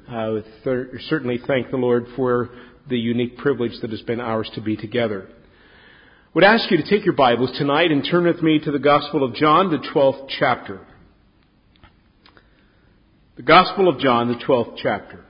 Certainly thank the Lord for the unique privilege that has been ours to be together. I would ask you to take your Bibles tonight and turn with me to the Gospel of John, the 12th chapter. The Gospel of John, the 12th chapter.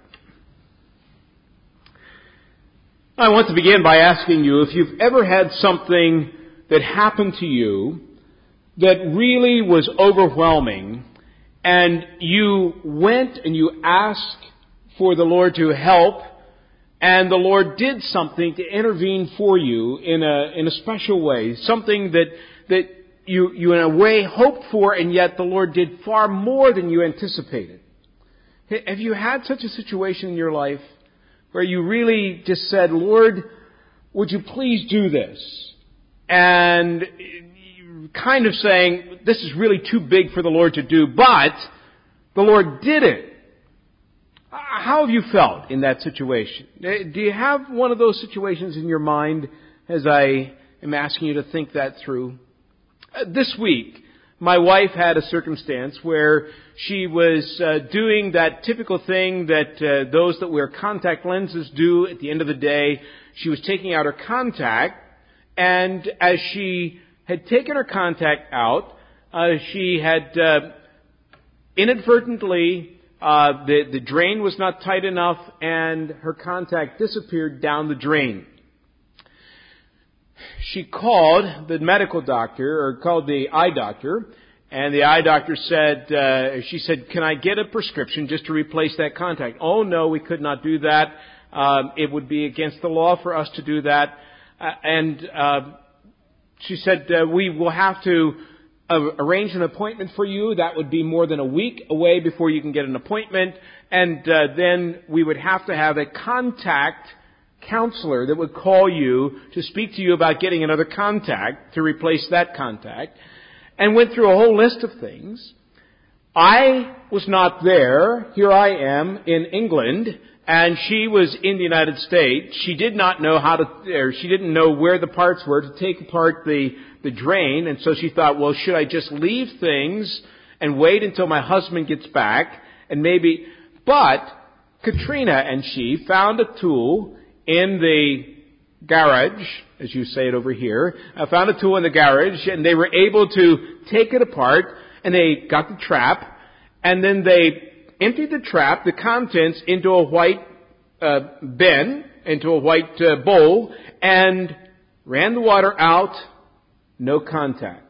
I want to begin by asking you if you've ever had something that happened to you that really was overwhelming, and you went and you asked for the Lord to help, and the Lord did something to intervene for you in a special way, something that you in a way hoped for, and yet the Lord did far more than you anticipated. Have you had such a situation in your life where you really just said, Lord, would you please do this? And you're kind of saying, this is really too big for the Lord to do, but the Lord did it. How have you felt in that situation? Do you have one of those situations in your mind as I am asking you to think that through? This week, my wife had a circumstance where she was doing that typical thing that those that wear contact lenses do at the end of the day. She was taking out her contact, and as she had taken her contact out, she had inadvertently, the drain was not tight enough, and her contact disappeared down the drain. She called the medical doctor, or called the eye doctor, and the eye doctor said, she said, can I get a prescription just to replace that contact? Oh no, we could not do that. It would be against the law for us to do that. She said, we will have to arrange an appointment for you. That would be more than a week away before you can get an appointment. And then we would have to have a contact counselor that would call you to speak to you about getting another contact to replace that contact. And went through a whole list of things. I was not there. Here I am in England, and she was in the United States. She did not know she didn't know where the parts were to take apart the drain, and so she thought, well, should I just leave things and wait until my husband gets back, and maybe... But Katrina and she found a tool in the garage, as you say it over here, found a tool in the garage, and they were able to take it apart, and they got the trap, and then they emptied the trap, the contents, into a white bin, into a white bowl, and ran the water out. No contact.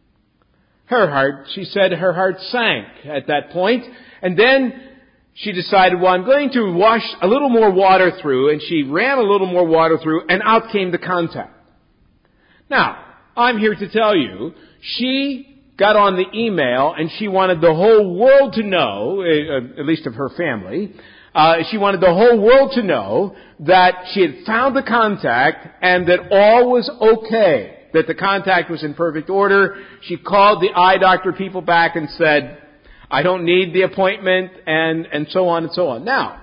She said her heart sank at that point, and then she decided, well, I'm going to wash a little more water through, and she ran a little more water through, and out came the contact. Now, I'm here to tell you, she got on the email, and she wanted the whole world to know, at least of her family, she wanted the whole world to know that she had found the contact, and that all was okay, that the contact was in perfect order. She called the eye doctor people back and said, I don't need the appointment, and so on and so on. Now,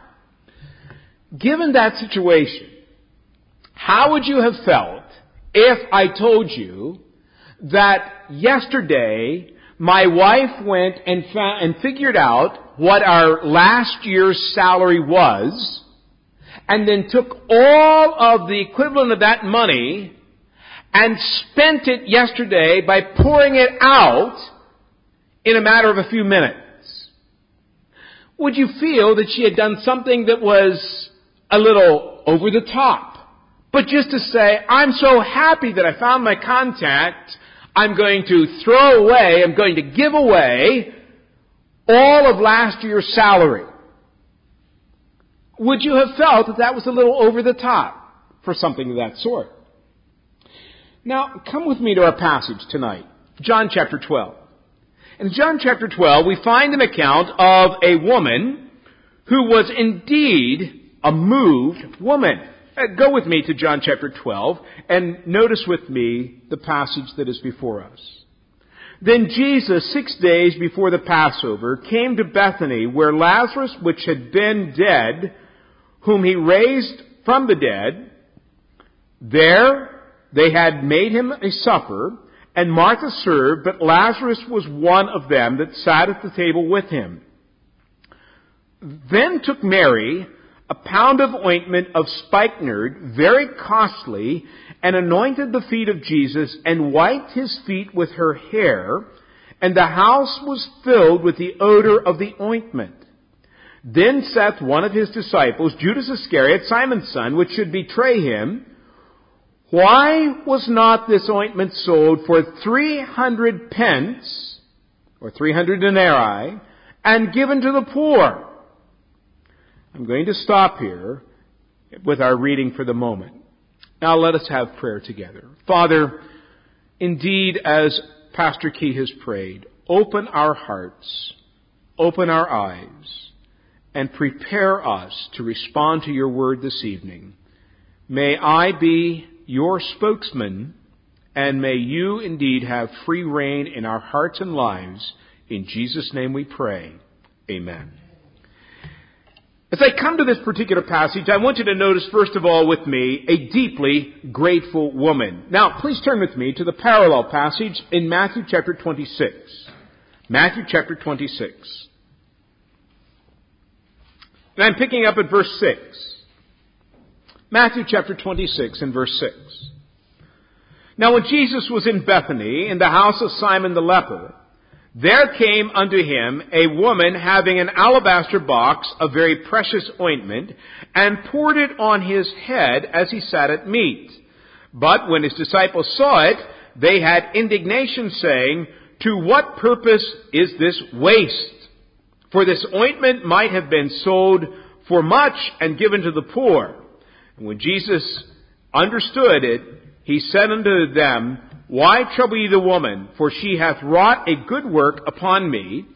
given that situation, how would you have felt if I told you that yesterday my wife went and figured out what our last year's salary was, and then took all of the equivalent of that money and spent it yesterday by pouring it out in a matter of a few minutes? Would you feel that she had done something that was a little over the top? But just to say, I'm so happy that I found my contact, I'm going to throw away, I'm going to give away all of last year's salary. Would you have felt that that was a little over the top for something of that sort? Now, come with me to our passage tonight, John chapter 12. In John chapter 12, we find an account of a woman who was indeed a moved woman. Go with me to John chapter 12 and notice with me the passage that is before us. Then Jesus, 6 days before the Passover, came to Bethany, where Lazarus, which had been dead, whom he raised from the dead, there they had made him a supper, and Martha served, but Lazarus was one of them that sat at the table with him. Then took Mary a pound of ointment of spikenard, very costly, and anointed the feet of Jesus, and wiped his feet with her hair, and the house was filled with the odor of the ointment. Then saith one of his disciples, Judas Iscariot, Simon's son, which should betray him, Why was not this ointment sold for 300 pence, or 300 denarii, and given to the poor? I'm going to stop here with our reading for the moment. Now let us have prayer together. Father, indeed, as Pastor Key has prayed, open our hearts, open our eyes, and prepare us to respond to your word this evening. May I be your spokesman, and may you indeed have free reign in our hearts and lives. In Jesus' name we pray. Amen. As I come to this particular passage, I want you to notice, first of all, with me, a deeply grateful woman. Now, please turn with me to the parallel passage in Matthew chapter 26. Matthew chapter 26. And I'm picking up at verse 6. Matthew chapter 26 and verse 6. Now when Jesus was in Bethany, in the house of Simon the leper, there came unto him a woman having an alabaster box of very precious ointment, and poured it on his head as he sat at meat. But when his disciples saw it, they had indignation, saying, To what purpose is this waste? For this ointment might have been sold for much and given to the poor. And when Jesus understood it, he said unto them, Why trouble ye the woman? For she hath wrought a good work upon me.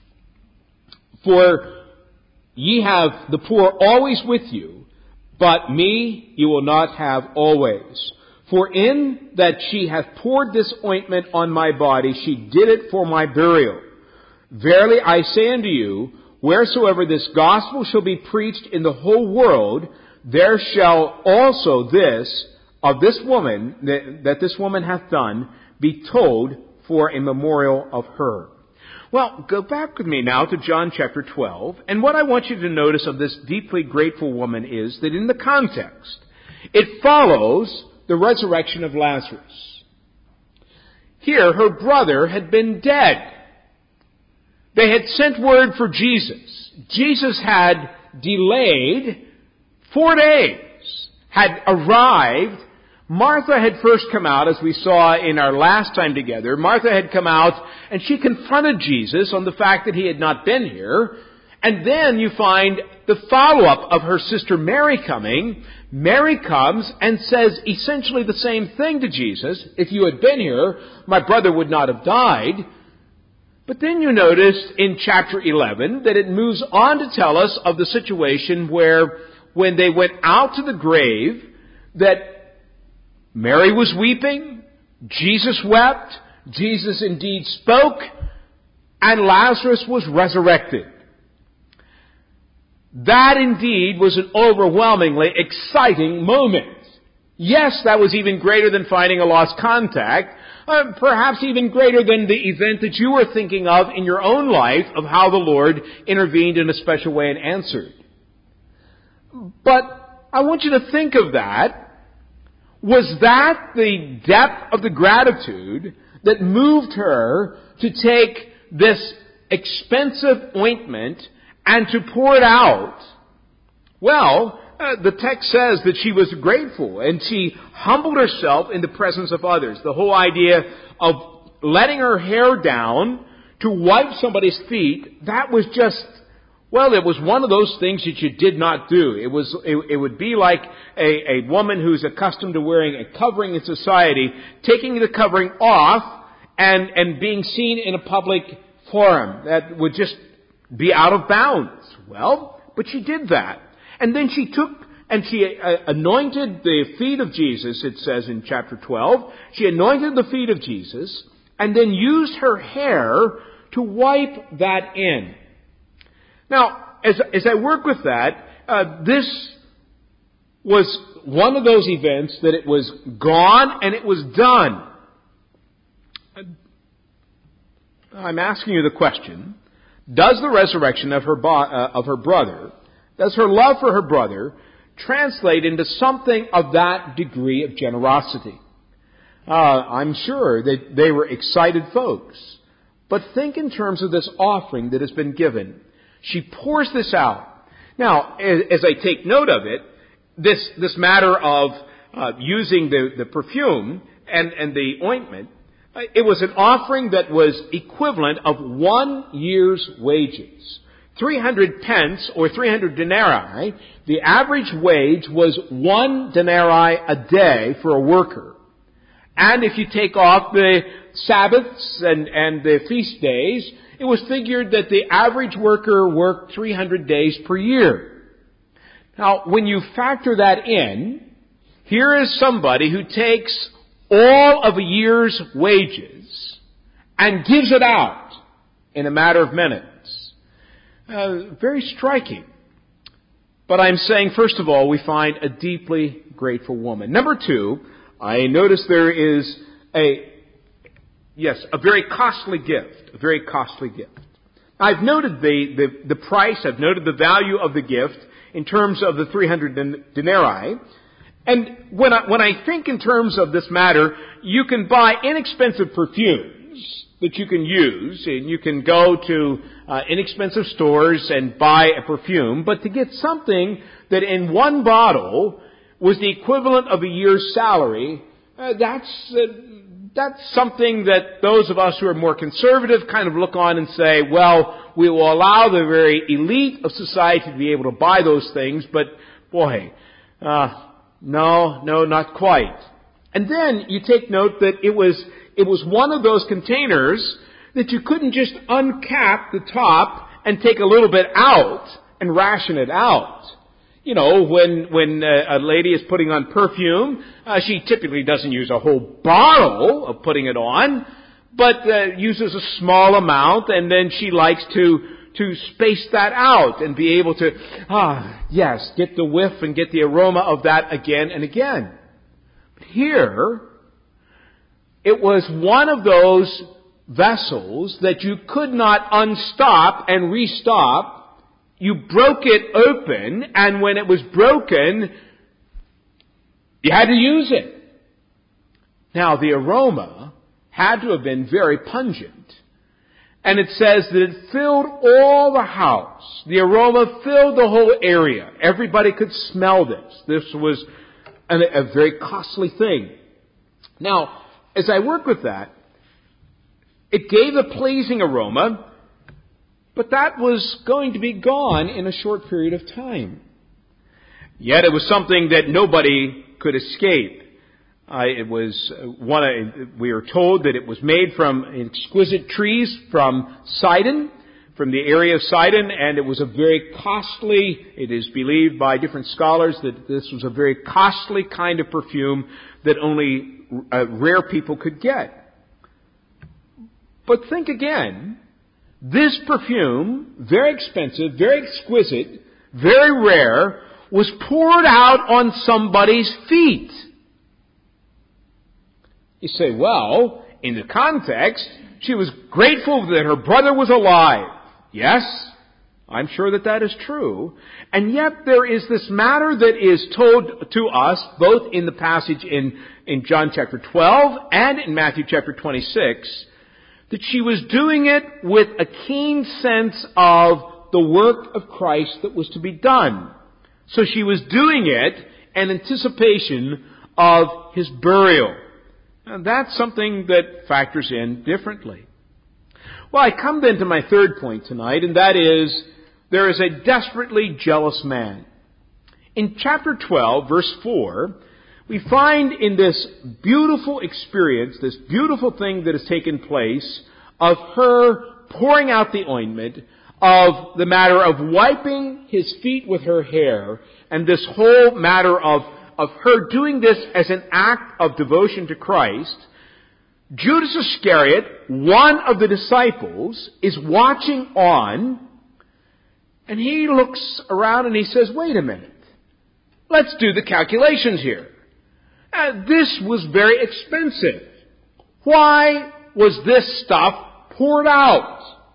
For ye have the poor always with you, but me you will not have always. For in that she hath poured this ointment on my body, she did it for my burial. Verily I say unto you, wheresoever this gospel shall be preached in the whole world, there shall also this of this woman, that this woman hath done, be told for a memorial of her. Well, go back with me now to John chapter 12, and what I want you to notice of this deeply grateful woman is that in the context, it follows the resurrection of Lazarus. Here, her brother had been dead. They had sent word for Jesus. Jesus had delayed 4 days, had arrived. Martha had first come out, as we saw in our last time together. Martha had come out, and she confronted Jesus on the fact that he had not been here. And then you find the follow-up of her sister Mary coming. Mary comes and says essentially the same thing to Jesus. If you had been here, my brother would not have died. But then you notice in chapter 11 that it moves on to tell us of the situation where when they went out to the grave, that Mary was weeping, Jesus wept, Jesus indeed spoke, and Lazarus was resurrected. That indeed was an overwhelmingly exciting moment. Yes, that was even greater than finding a lost contact, perhaps even greater than the event that you were thinking of in your own life of how the Lord intervened in a special way and answered. But I want you to think of that. Was that the depth of the gratitude that moved her to take this expensive ointment and to pour it out? Well, the text says that she was grateful and she humbled herself in the presence of others. The whole idea of letting her hair down to wipe somebody's feet, that was just, well, it was one of those things that you did not do. It would be like a woman who's accustomed to wearing a covering in society, taking the covering off and being seen in a public forum. That would just be out of bounds. Well, but she did that. And then she took and she anointed the feet of Jesus, it says in chapter 12. She anointed the feet of Jesus and then used her hair to wipe that in. Now, as I work with that, this was one of those events that it was gone and it was done. I'm asking you the question, Does the resurrection of her brother, does her love for her brother translate into something of that degree of generosity? I'm sure that they were excited folks. But think in terms of this offering that has been given. She pours this out. Now, as I take note of it, this matter of using the perfume and the ointment, it was an offering that was equivalent of 1 year's wages. 300 pence or 300 denarii, the average wage was 1 denarii a day for a worker. And if you take off the Sabbaths and the feast days, it was figured that the average worker worked 300 days per year. Now, when you factor that in, here is somebody who takes all of a year's wages and gives it out in a matter of minutes. Very striking. But I'm saying, first of all, we find a deeply grateful woman. Number two, I notice there is a very costly gift. A very costly gift. I've noted the price, I've noted the value of the gift in terms of the 300 denarii. And when I think in terms of this matter, you can buy inexpensive perfumes that you can use, and you can go to inexpensive stores and buy a perfume, but to get something that in one bottle was the equivalent of a year's salary, that's something that those of us who are more conservative kind of look on and say, well, we will allow the very elite of society to be able to buy those things, but boy, no, not quite. And then you take note that it was one of those containers that you couldn't just uncap the top and take a little bit out and ration it out. You know, when a lady is putting on perfume, she typically doesn't use a whole bottle of putting it on, but uses a small amount, and then she likes to space that out and be able to, get the whiff and get the aroma of that again and again. But here, it was one of those vessels that you could not unstop and restop. You broke it open, and when it was broken, you had to use it. Now, the aroma had to have been very pungent. And it says that it filled all the house. The aroma filled the whole area. Everybody could smell this. This was a very costly thing. Now, as I work with that, it gave a pleasing aroma, but that was going to be gone in a short period of time. Yet it was something that nobody could escape. We are told that it was made from exquisite trees from Sidon, from the area of Sidon, and it was it is believed by different scholars that this was a very costly kind of perfume that only rare people could get. But think again, this perfume, very expensive, very exquisite, very rare, was poured out on somebody's feet. You say, well, in the context, she was grateful that her brother was alive. Yes, I'm sure that is true. And yet there is this matter that is told to us, both in the passage in John chapter 12 and in Matthew chapter 26, that she was doing it with a keen sense of the work of Christ that was to be done. So she was doing it in anticipation of His burial. And that's something that factors in differently. Well, I come then to my third point tonight, and that is, there is a desperately jealous man. In chapter 12, verse 4, we find in this beautiful experience, this beautiful thing that has taken place, of her pouring out the ointment, of the matter of wiping His feet with her hair, and this whole matter of her doing this as an act of devotion to Christ. Judas Iscariot, one of the disciples, is watching on, and he looks around and he says, wait a minute, let's do the calculations here. This was very expensive. Why was this stuff poured out?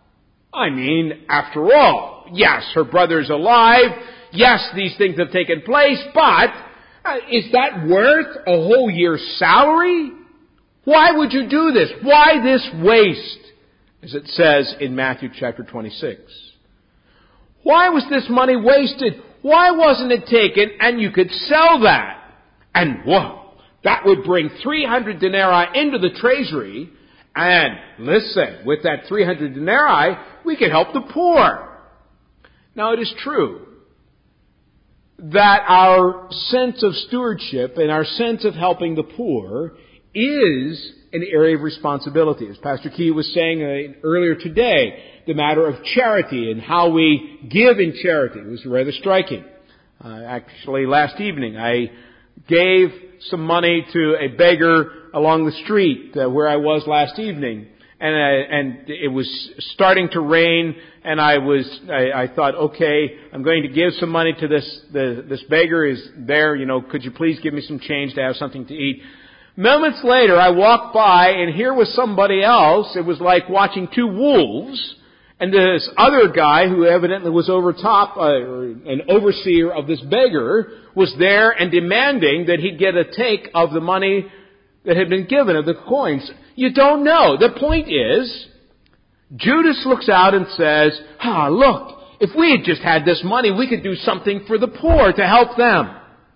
I mean, after all, yes, her brother's alive. Yes, these things have taken place, but is that worth a whole year's salary? Why would you do this? Why this waste? As it says in Matthew chapter 26. Why was this money wasted? Why wasn't it taken and you could sell that? And whoa, that would bring 300 denarii into the treasury. And listen, with that 300 denarii, we could help the poor. Now it is true that our sense of stewardship and our sense of helping the poor is an area of responsibility. As Pastor Key was saying earlier today, the matter of charity and how we give in charity was rather striking. Actually, last evening I gave some money to a beggar along the street where I was last evening. And it was starting to rain, and I thought, okay, I'm going to give some money to this beggar is there, could you please give me some change to have something to eat? Moments later, I walked by, and here was somebody else. It was like watching two wolves, and this other guy who evidently was an overseer of this beggar, was there and demanding that he get a take of the money that had been given, of the coins. You don't know. The point is, Judas looks out and says, look, if we had just had this money, we could do something for the poor to help them.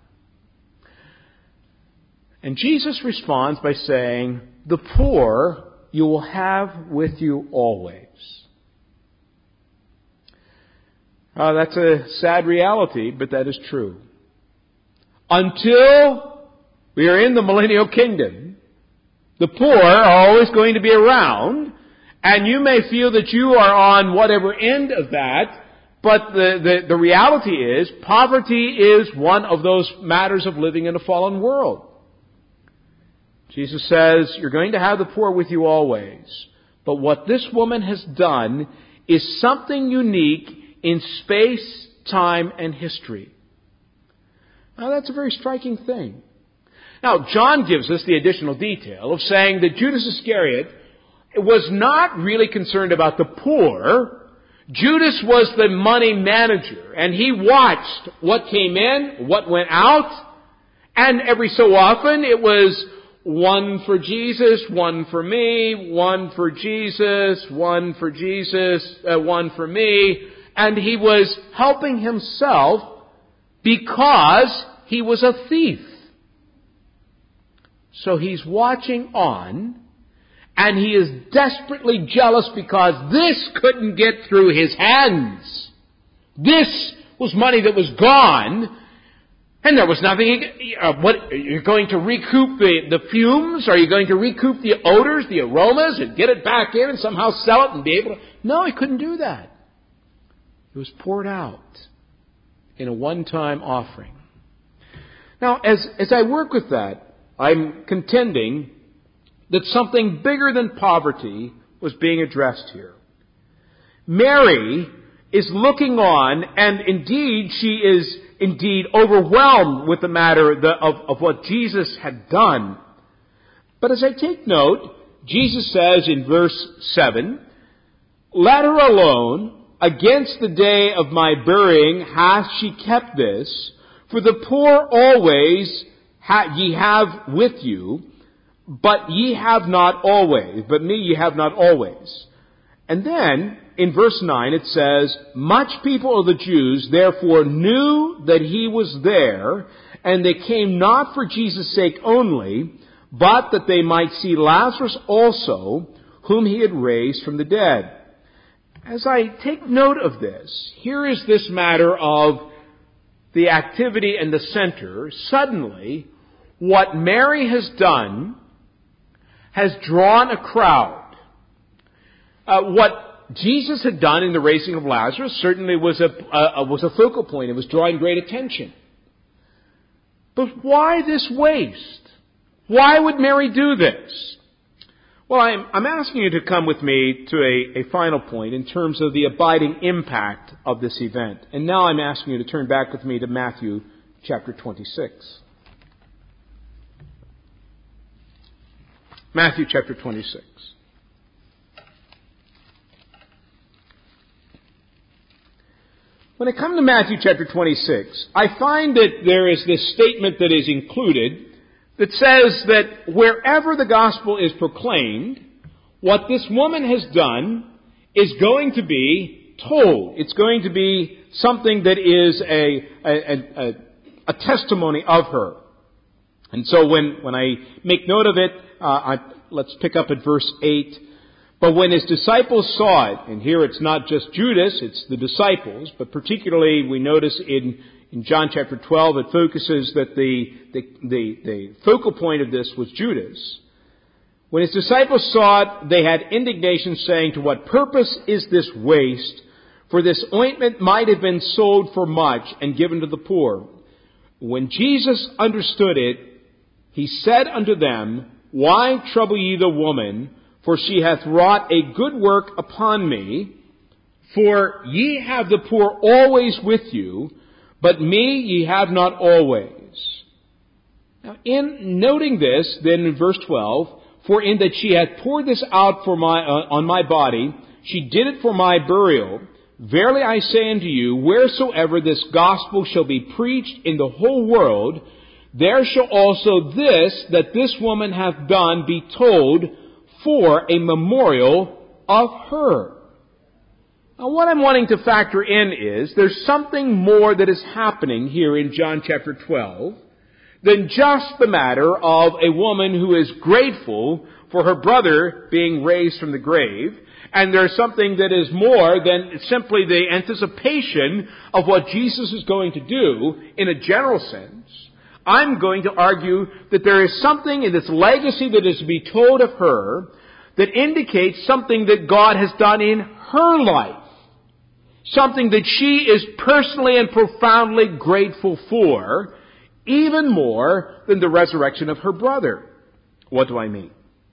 And Jesus responds by saying, the poor you will have with you always. That's a sad reality, but that is true. Until we are in the millennial kingdom, the poor are always going to be around, and you may feel that you are on whatever end of that, but the reality is, poverty is one of those matters of living in a fallen world. Jesus says, you're going to have the poor with you always. But what this woman has done is something unique in space, time, and history. Now that's a very striking thing. Now, John gives us the additional detail of saying that Judas Iscariot was not really concerned about the poor. Judas was the money manager, and he watched what came in, what went out, and every so often it was one for Jesus, one for me, one for Jesus, one for Jesus, one for me, and he was helping himself because he was a thief. So he's watching on, and he is desperately jealous because this couldn't get through his hands. This was money that was gone, and there was nothing. What, you're going to recoup the fumes? Are you going to recoup the odors, the aromas, and get it back in and somehow sell it and be able to? No, he couldn't do that. It was poured out in a one-time offering. Now, as I work with that, I'm contending that something bigger than poverty was being addressed here. Mary is looking on, and indeed she is overwhelmed with the matter of what Jesus had done. But as I take note, Jesus says in verse 7, "Let her alone. Against the day of my burying hath she kept this. For the poor always ye have with you, but ye have not always. But me ye have not always." And then, in verse 9, it says, "Much people of the Jews therefore knew that he was there, and they came not for Jesus' sake only, but that they might see Lazarus also, whom he had raised from the dead." As I take note of this, here is this matter of the activity and the center. Suddenly, what Mary has done has drawn a crowd. What Jesus had done in the raising of Lazarus certainly was a focal point. It was drawing great attention. But why this waste? Why would Mary do this? Well, I'm asking you to come with me to a final point in terms of the abiding impact of this event. And now I'm asking you to turn back with me to Matthew chapter 26. Matthew chapter 26. When I come to Matthew chapter 26, I find that there is this statement that is included that says that wherever the gospel is proclaimed, what this woman has done is going to be told. It's going to be something that is a testimony of her. And so when I make note of it, let's pick up at verse 8. But when his disciples saw it, and here it's not just Judas, it's the disciples, but particularly we notice in John chapter 12 it focuses that the focal point of this was Judas. When his disciples saw it, they had indignation, saying, "To what purpose is this waste? For this ointment might have been sold for much and given to the poor." When Jesus understood it, he said unto them, "Why trouble ye the woman? For she hath wrought a good work upon me. For ye have the poor always with you, but me ye have not always." Now, in noting this, then in verse 12, "For in that she hath poured this out on my body, she did it for my burial. Verily I say unto you, wheresoever this gospel shall be preached in the whole world, there shall also this that this woman hath done be told for a memorial of her." Now what I'm wanting to factor in is there's something more that is happening here in John chapter 12 than just the matter of a woman who is grateful for her brother being raised from the grave. And there's something that is more than simply the anticipation of what Jesus is going to do in a general sense. I'm going to argue that there is something in this legacy that is to be told of her that indicates something that God has done in her life. Something that she is personally and profoundly grateful for, even more than the resurrection of her brother. What do I mean?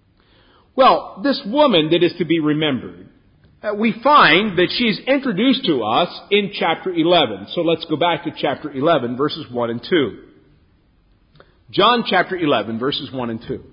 Well, this woman that is to be remembered, we find that she's introduced to us in chapter 11. So let's go back to chapter 11, verses 1 and 2. John chapter 11, verses 1 and 2.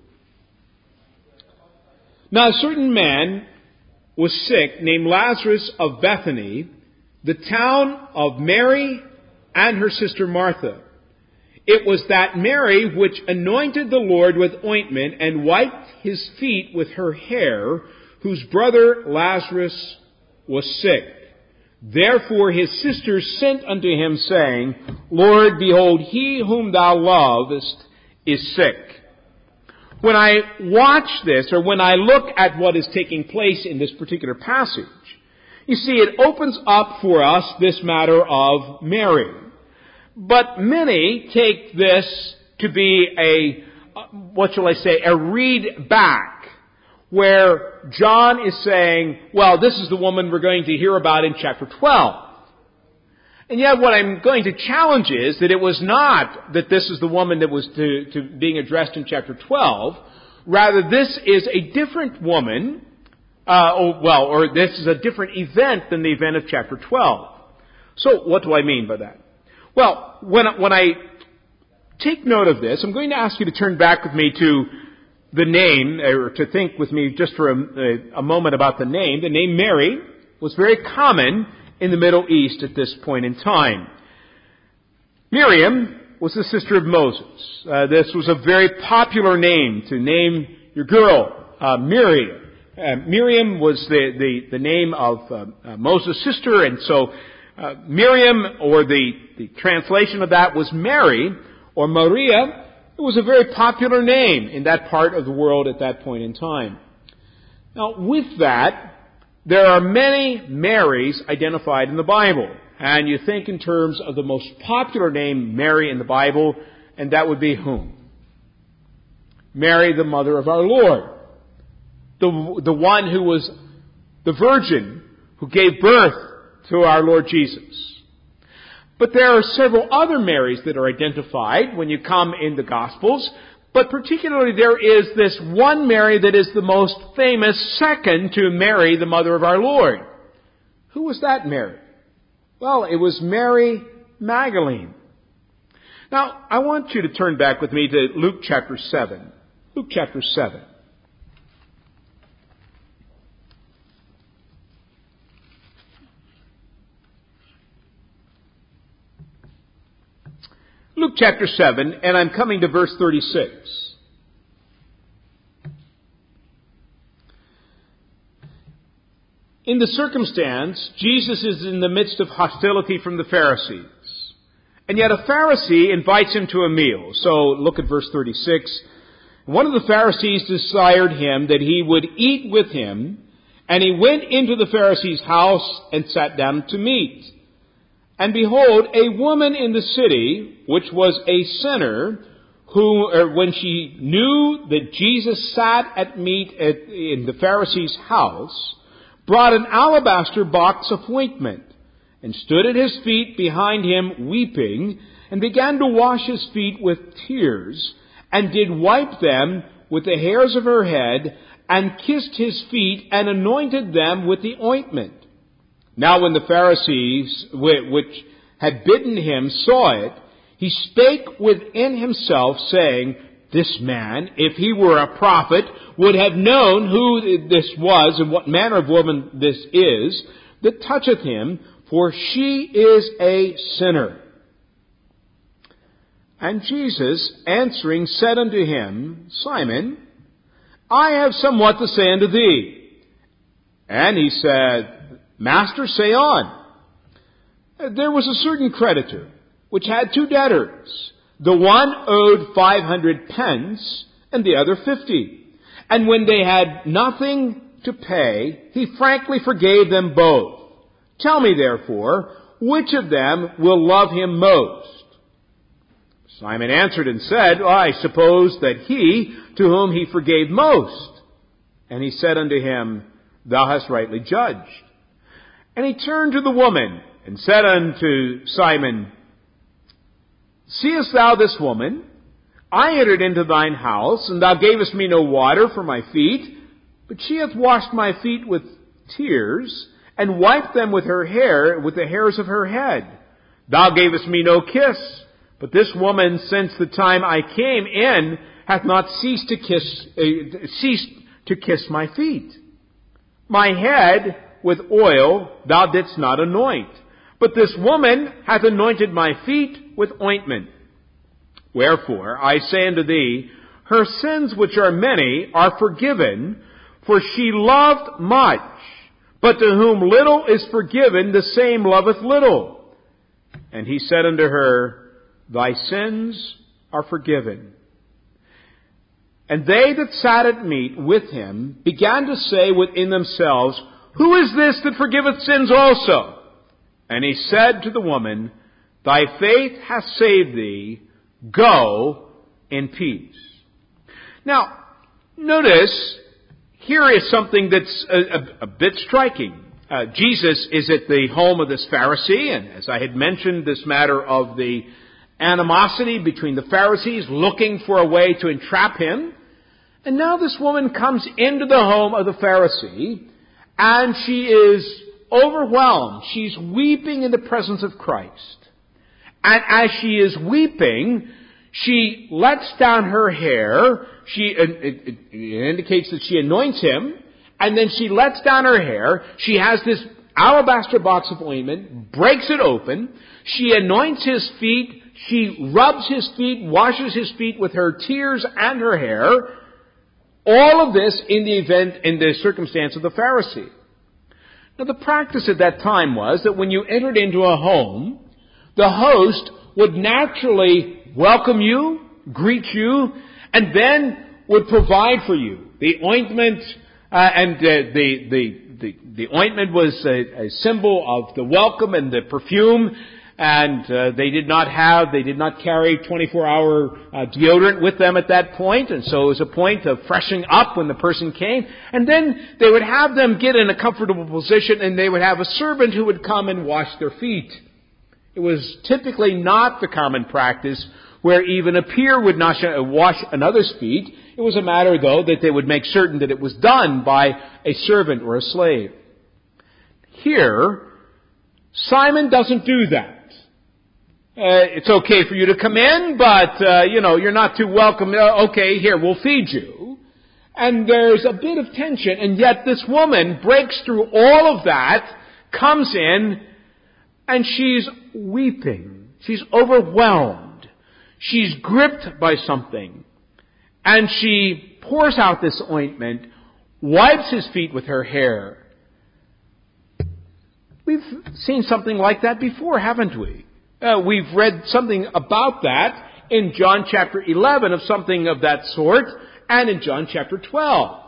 "Now a certain man was sick, named Lazarus of Bethany, the town of Mary and her sister Martha. It was that Mary which anointed the Lord with ointment and wiped his feet with her hair, whose brother Lazarus was sick. Therefore his sisters sent unto him, saying, Lord, behold, he whom thou lovest is sick." When I watch this, or when I look at what is taking place in this particular passage, you see it opens up for us this matter of Mary. But many take this to be a read back, where John is saying, well, this is the woman we're going to hear about in chapter 12. And yet what I'm going to challenge is that it was not that this is the woman that was to being addressed in chapter 12. Rather, this is a different woman, or this is a different event than the event of chapter 12. So what do I mean by that? Well, when I take note of this, I'm going to ask you to turn back with me to the name, or to think with me just for a moment about the name. The name Mary was very common in the Middle East at this point in time. Miriam was the sister of Moses. This was a very popular name to name your girl, Miriam. Miriam was the name of Moses' sister, and so Miriam, or the translation of that was Mary, or Maria. It was a very popular name in that part of the world at that point in time. Now, with that, there are many Marys identified in the Bible. And you think in terms of the most popular name Mary in the Bible, and that would be whom? Mary, the mother of our Lord. The one who was the virgin who gave birth to our Lord Jesus. But there are several other Marys that are identified when you come in the Gospels. But particularly there is this one Mary that is the most famous, second to Mary, the mother of our Lord. Who was that Mary? Well, it was Mary Magdalene. Now, I want you to turn back with me to Luke chapter 7. Luke chapter 7. Luke chapter 7, and I'm coming to verse 36. In the circumstance, Jesus is in the midst of hostility from the Pharisees. And yet a Pharisee invites him to a meal. So look at verse 36. One of the Pharisees desired him that he would eat with him, and he went into the Pharisee's house and sat down to meat. And behold, a woman in the city, which was a sinner, who, when she knew that Jesus sat at meat in the Pharisee's house, brought an alabaster box of ointment, and stood at his feet behind him weeping, and began to wash his feet with tears, and did wipe them with the hairs of her head, and kissed his feet, and anointed them with the ointment. Now when the Pharisees, which had bidden him, saw it, he spake within himself, saying, This man, if he were a prophet, would have known who this was, and what manner of woman this is, that toucheth him, for she is a sinner. And Jesus, answering, said unto him, Simon, I have somewhat to say unto thee. And he said, Master, say on. There was a certain creditor, which had 2 debtors. The one owed 500 pence, and the other 50. And when they had nothing to pay, he frankly forgave them both. Tell me, therefore, which of them will love him most? Simon answered and said, I suppose that he to whom he forgave most. And he said unto him, Thou hast rightly judged. And he turned to the woman and said unto Simon, Seest thou this woman? I entered into thine house, and thou gavest me no water for my feet, but she hath washed my feet with tears, and wiped them with her hair, with the hairs of her head. Thou gavest me no kiss, but this woman, since the time I came in, hath not ceased to kiss my feet. My head with oil thou didst not anoint, but this woman hath anointed my feet with ointment. Wherefore, I say unto thee, her sins which are many are forgiven, for she loved much. But to whom little is forgiven, the same loveth little. And he said unto her, Thy sins are forgiven. And they that sat at meat with him began to say within themselves, Who is this that forgiveth sins also? And he said to the woman, Thy faith hath saved thee. Go in peace. Now, notice, here is something that's a bit striking. Jesus is at the home of this Pharisee, and as I had mentioned, this matter of the animosity between the Pharisees looking for a way to entrap him. And now this woman comes into the home of the Pharisee, and she is overwhelmed. She's weeping in the presence of Christ. And as she is weeping, she lets down her hair. It indicates that she anoints him. And then she lets down her hair. She has this alabaster box of ointment, breaks it open. She anoints his feet. She rubs his feet, washes his feet with her tears and her hair. All of this in the circumstance of the Pharisee. Now the practice at that time was that when you entered into a home, the host would naturally welcome you, greet you, and then would provide for you. The ointment, the ointment was a symbol of the welcome and the perfume, and they did not carry 24-hour deodorant with them at that point, and so it was a point of freshening up when the person came. And then they would have them get in a comfortable position, and they would have a servant who would come and wash their feet. It was typically not the common practice where even a peer would not wash another's feet. It was a matter, though, that they would make certain that it was done by a servant or a slave. Here, Simon doesn't do that. It's okay for you to come in, but, you're not too welcome. Okay, here, we'll feed you. And there's a bit of tension, and yet this woman breaks through all of that, comes in, and she's weeping. She's overwhelmed. She's gripped by something. And she pours out this ointment, wipes his feet with her hair. We've seen something like that before, haven't we? We've read something about that in John chapter 11 of something of that sort, and in John chapter 12.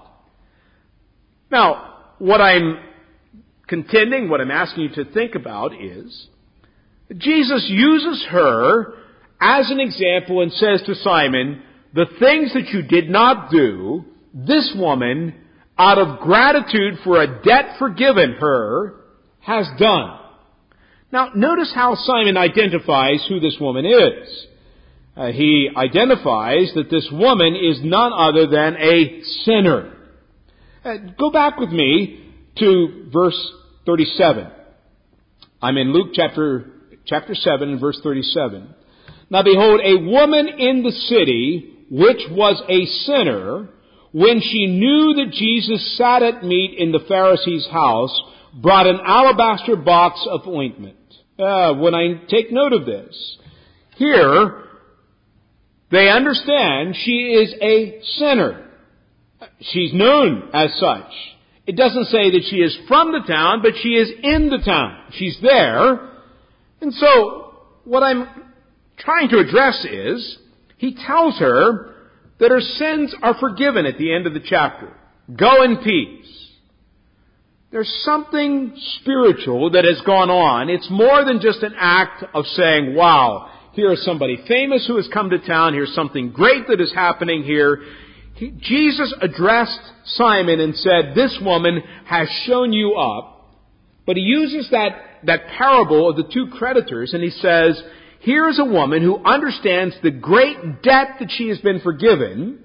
Now, what I'm contending, what I'm asking you to think about is, Jesus uses her as an example and says to Simon, the things that you did not do, this woman, out of gratitude for a debt forgiven her, has done. Now, notice how Simon identifies who this woman is. He identifies that this woman is none other than a sinner. Go back with me to verse 37. I'm in Luke chapter 7 and verse 37. Now behold, a woman in the city, which was a sinner, when she knew that Jesus sat at meat in the Pharisee's house, brought an alabaster box of ointment. When I take note of this, here, they understand she is a sinner. She's known as such. It doesn't say that she is from the town, but she is in the town. She's there. And so, what I'm trying to address is, he tells her that her sins are forgiven at the end of the chapter. Go in peace. There's something spiritual that has gone on. It's more than just an act of saying, wow, here is somebody famous who has come to town. Here's something great that is happening here. Jesus addressed Simon and said, this woman has shown you up. But he uses that parable of the two creditors, and he says, here is a woman who understands the great debt that she has been forgiven,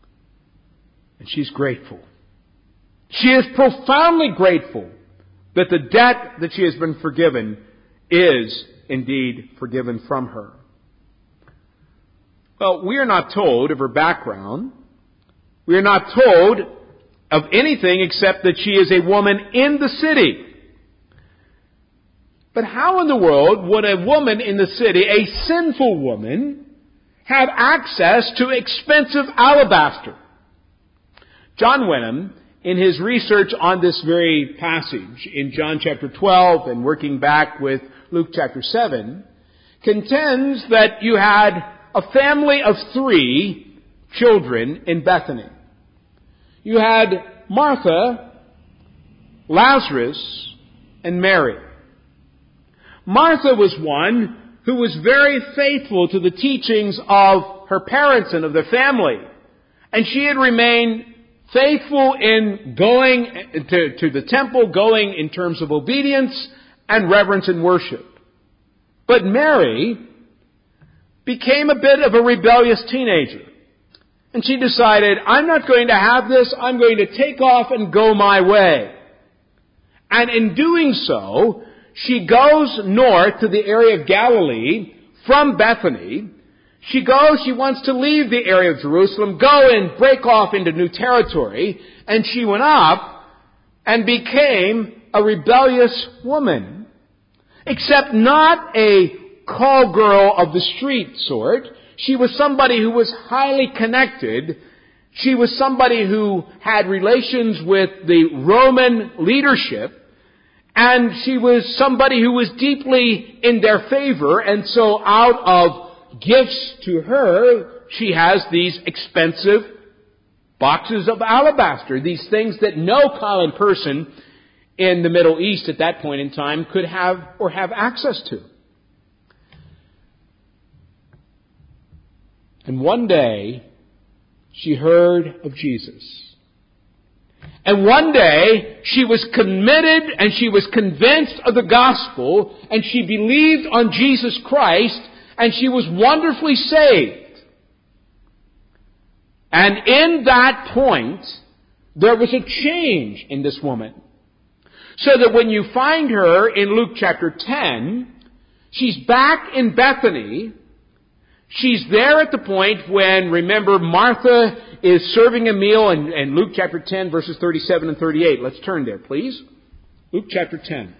and she's grateful. She is profoundly grateful that the debt that she has been forgiven is indeed forgiven from her. Well, we are not told of her background. We are not told of anything except that she is a woman in the city. But how in the world would a woman in the city, a sinful woman, have access to expensive alabaster? John Wenham, in his research on this very passage in John chapter 12 and working back with Luke chapter 7, contends that you had a family of 3 children in Bethany. You had Martha, Lazarus, and Mary. Martha was one who was very faithful to the teachings of her parents and of their family. And she had remained faithful in going to the temple, going in terms of obedience and reverence and worship. But Mary became a bit of a rebellious teenager. And she decided, I'm not going to have this, I'm going to take off and go my way. And in doing so, she goes north to the area of Galilee from Bethany. She wants to leave the area of Jerusalem, go and break off into new territory. And she went up and became a rebellious woman. Except not a call girl of the street sort. She was somebody who was highly connected. She was somebody who had relations with the Roman leadership. And she was somebody who was deeply in their favor. And so out of gifts to her, she has these expensive boxes of alabaster. These things that no common person in the Middle East at that point in time could have or have access to. And one day, she heard of Jesus. And one day, she was committed and she was convinced of the gospel and she believed on Jesus Christ and she was wonderfully saved. And in that point, there was a change in this woman. So that when you find her in Luke chapter 10, she's back in Bethany. She's there at the point when, remember, Martha is serving a meal in Luke chapter 10, verses 37 and 38. Let's turn there, please. Luke chapter 10.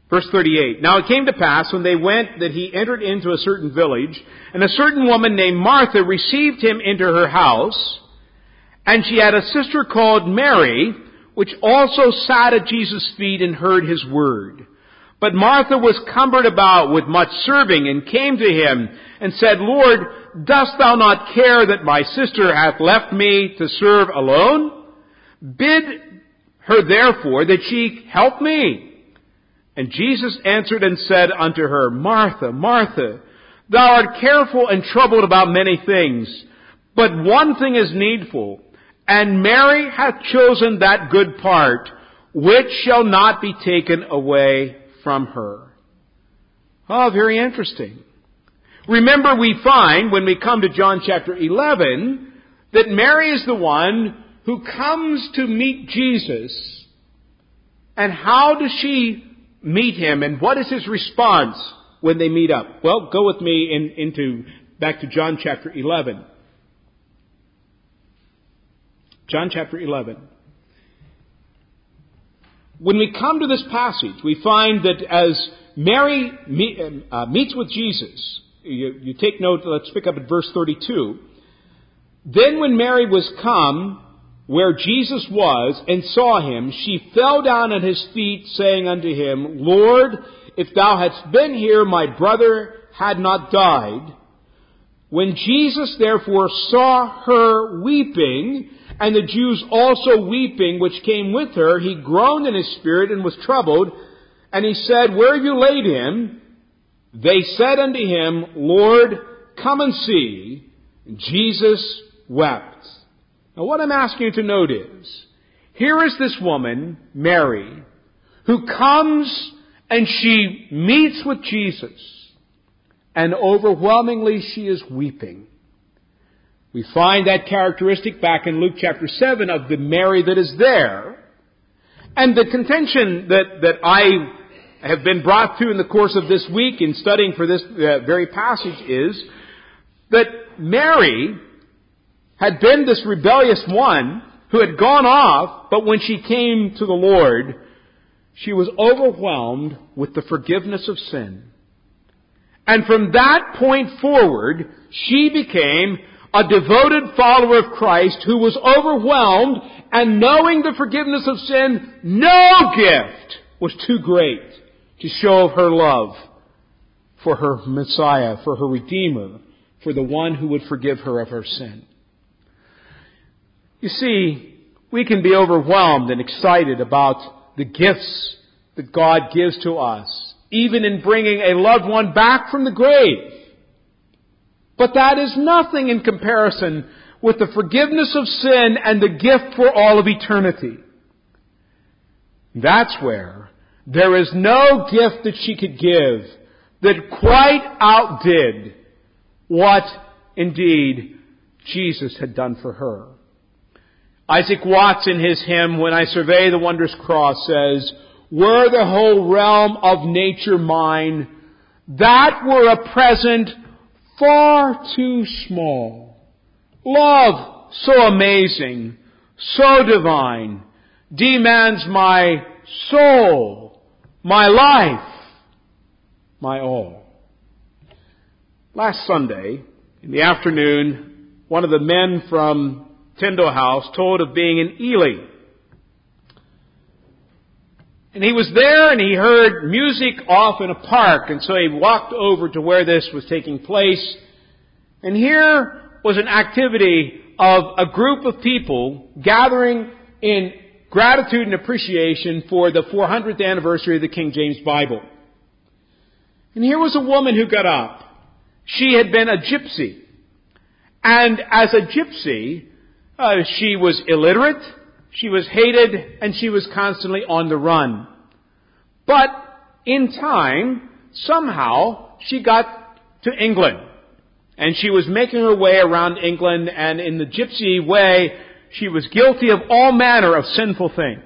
Verse 38. Now it came to pass when they went that he entered into a certain village, and a certain woman named Martha received him into her house, and she had a sister called Mary, which also sat at Jesus' feet and heard his word. But Martha was cumbered about with much serving, and came to him, and said, Lord, dost thou not care that my sister hath left me to serve alone? Bid her therefore that she help me. And Jesus answered and said unto her, Martha, Martha, thou art careful and troubled about many things, but one thing is needful, and Mary hath chosen that good part, which shall not be taken away from her. Oh, very interesting. Remember, we find, when we come to John chapter 11, that Mary is the one who comes to meet Jesus. And how does she meet him, and what is his response when they meet up? Well, go with me back to John chapter 11. John chapter 11. When we come to this passage, we find that as Mary meets with Jesus, you take note, let's pick up at verse 32. Then when Mary was come where Jesus was and saw him, she fell down at his feet, saying unto him, Lord, if thou hadst been here, my brother had not died. When Jesus therefore saw her weeping, and the Jews also weeping, which came with her, he groaned in his spirit and was troubled. And he said, Where have you laid him? They said unto him, Lord, come and see. And Jesus wept. Now what I'm asking you to note is, here is this woman, Mary, who comes and she meets with Jesus. And overwhelmingly she is weeping. We find that characteristic back in Luke chapter 7 of the Mary that is there. And the contention that I have been brought to in the course of this week in studying for this very passage is that Mary had been this rebellious one who had gone off, but when she came to the Lord, she was overwhelmed with the forgiveness of sin. And from that point forward, she became a devoted follower of Christ who was overwhelmed, and knowing the forgiveness of sin, no gift was too great to show her love for her Messiah, for her Redeemer, for the one who would forgive her of her sin. You see, we can be overwhelmed and excited about the gifts that God gives to us, even in bringing a loved one back from the grave. But that is nothing in comparison with the forgiveness of sin and the gift for all of eternity. That's where there is no gift that she could give that quite outdid what indeed Jesus had done for her. Isaac Watts in his hymn, When I Survey the Wondrous Cross, says, Were the whole realm of nature mine, that were a present far too small. Love so amazing, so divine, demands my soul, my life, my all. Last Sunday, in the afternoon, one of the men from Tyndall House told of being in Ely. And he was there and he heard music off in a park, and so he walked over to where this was taking place. And here was an activity of a group of people gathering in gratitude and appreciation for the 400th anniversary of the King James Bible. And here was a woman who got up. She had been a gypsy. And as a gypsy, she was illiterate, she was hated, and she was constantly on the run. But in time, somehow, she got to England. And she was making her way around England, and in the gypsy way, she was guilty of all manner of sinful things.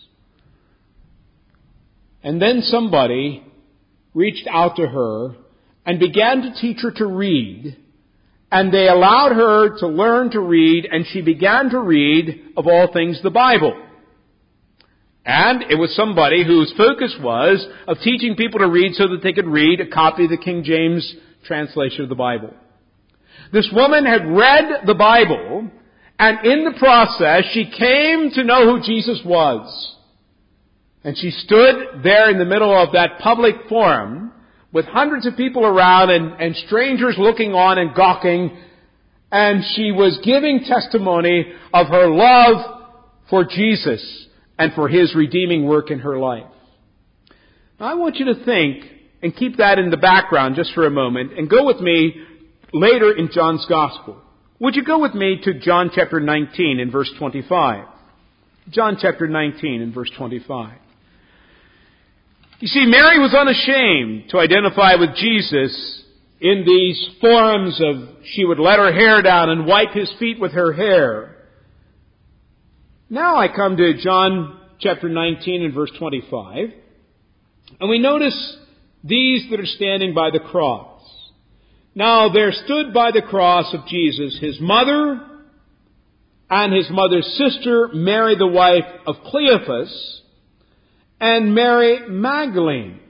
And then somebody reached out to her and began to teach her to read. And they allowed her to learn to read, and she began to read, of all things, the Bible. And it was somebody whose focus was of teaching people to read so that they could read a copy of the King James translation of the Bible. This woman had read the Bible, and in the process, she came to know who Jesus was. And she stood there in the middle of that public forum with hundreds of people around and strangers looking on and gawking. And she was giving testimony of her love for Jesus and for His redeeming work in her life. Now I want you to think and keep that in the background just for a moment and go with me later in John's Gospel. Would you go with me to John chapter 19 and verse 25? John chapter 19 and verse 25. You see, Mary was unashamed to identify with Jesus in these forms of she would let her hair down and wipe His feet with her hair. Now I come to John chapter 19 and verse 25, and we notice these that are standing by the cross. Now there stood by the cross of Jesus His mother and His mother's sister, Mary the wife of Cleophas, and Mary Magdalene.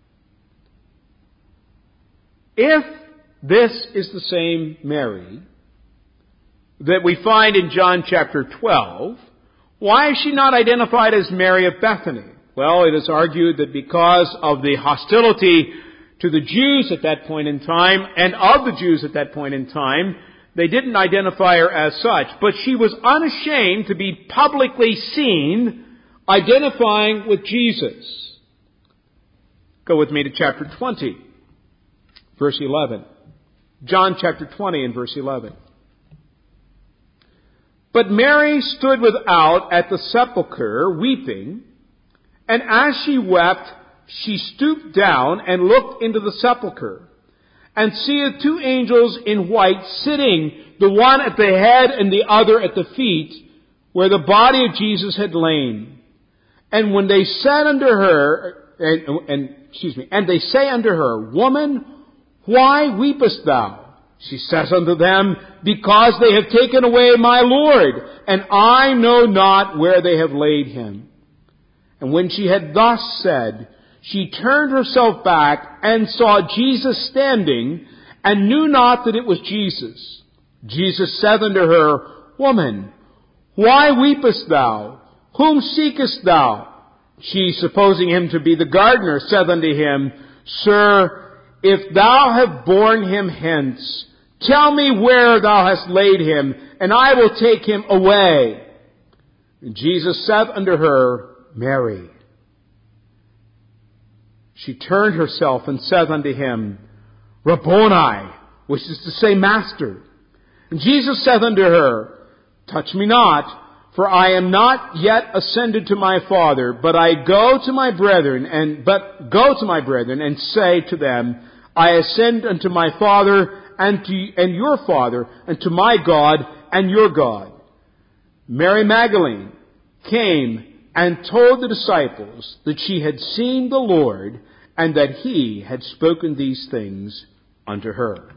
If this is the same Mary that we find in John chapter 12, why is she not identified as Mary of Bethany? Well, it is argued that because of the hostility to the Jews at that point in time, and of the Jews at that point in time, they didn't identify her as such. But she was unashamed to be publicly seen identifying with Jesus. Go with me to chapter 20, verse 11. John chapter 20 and verse 11. But Mary stood without at the sepulchre weeping, and as she wept, she stooped down and looked into the sepulchre, and seeth two angels in white sitting, the one at the head and the other at the feet, where the body of Jesus had lain. And when they said unto her, and they say unto her, Woman, why weepest thou? She says unto them, Because they have taken away my Lord, and I know not where they have laid Him. And when she had thus said, she turned herself back and saw Jesus standing, and knew not that it was Jesus. Jesus said unto her, Woman, why weepest thou? Whom seekest thou? She, supposing him to be the gardener, said unto him, Sir, if thou have borne him hence, tell me where thou hast laid him, and I will take him away. And Jesus said unto her, Mary. She turned herself and said unto him, Rabboni, which is to say, Master. And Jesus said unto her, Touch me not, for I am not yet ascended to my Father, but go to my brethren and say to them, I ascend unto my Father and your Father, and to my God and your God. Mary Magdalene came and told the disciples that she had seen the Lord, and that He had spoken these things unto her.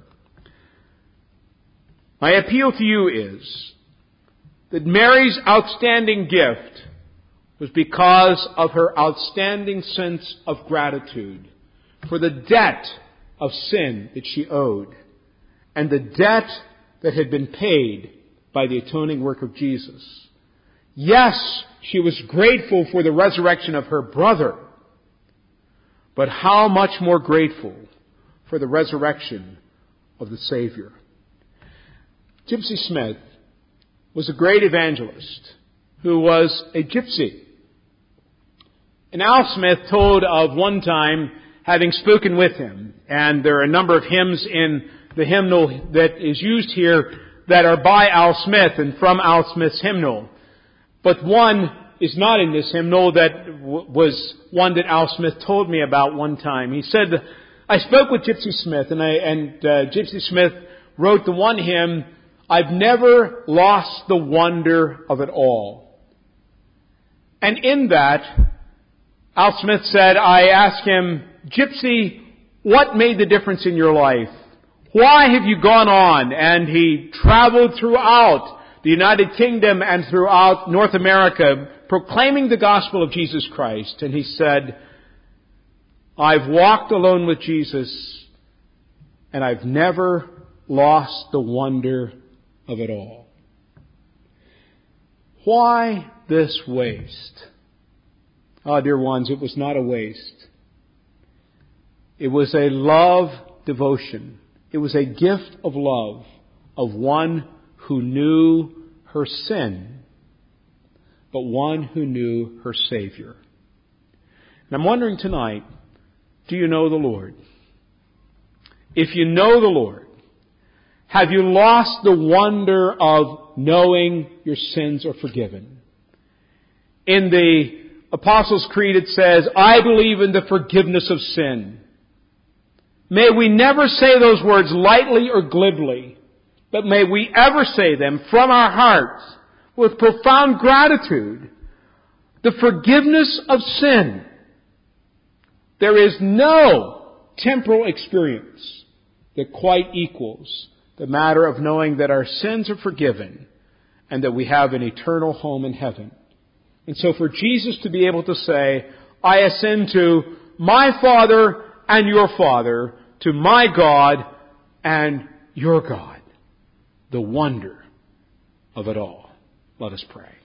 My appeal to you is that Mary's outstanding gift was because of her outstanding sense of gratitude for the debt of sin that she owed, and the debt that had been paid by the atoning work of Jesus. Yes, she was grateful for the resurrection of her brother, but how much more grateful for the resurrection of the Savior. Gypsy Smith was a great evangelist who was a gypsy. And Al Smith told of one time having spoken with him, and there are a number of hymns in the hymnal that is used here that are by Al Smith and from Al Smith's hymnal. But one is not in this hymnal that was one that Al Smith told me about one time. He said, I spoke with Gypsy Smith, and Gypsy Smith wrote the one hymn, I've never lost the wonder of it all. And in that, Al Smith said, I asked him, Gypsy, what made the difference in your life? Why have you gone on? And he traveled throughout the United Kingdom and throughout North America, proclaiming the gospel of Jesus Christ, and he said, I've walked alone with Jesus, and I've never lost the wonder of it all. Why this waste? Ah, dear ones, it was not a waste. It was a love devotion. It was a gift of love of one who knew her sin, but one who knew her Savior. And I'm wondering tonight, do you know the Lord? If you know the Lord, have you lost the wonder of knowing your sins are forgiven? In the Apostles' Creed it says, I believe in the forgiveness of sin. May we never say those words lightly or glibly, but may we ever say them from our hearts with profound gratitude. The forgiveness of sin. There is no temporal experience that quite equals the matter of knowing that our sins are forgiven and that we have an eternal home in heaven. And so for Jesus to be able to say, I ascend to my Father and your Father, to my God and your God, the wonder of it all. Let us pray.